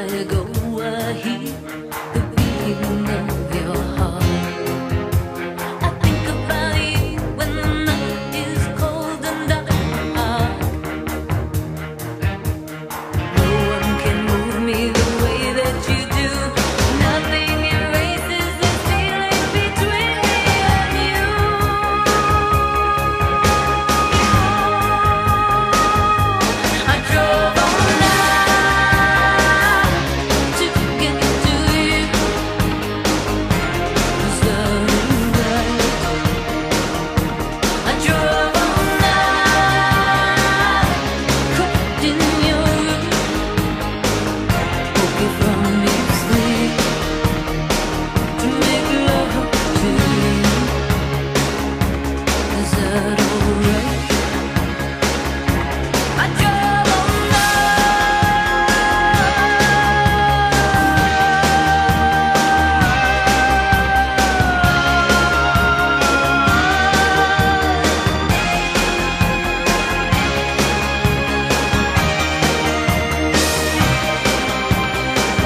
I go, I hear the beating of your heart. I think about you when the night is cold and dark. No one can move me the way that you do. Nothing erases this feeling between me and you. I drove all night to get to you. Is that right? I drove all night, cooked in your room, woke you from your sleep to make love to you. Is that alright? I drove all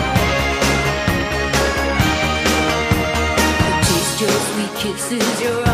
taste your sweet kisses, your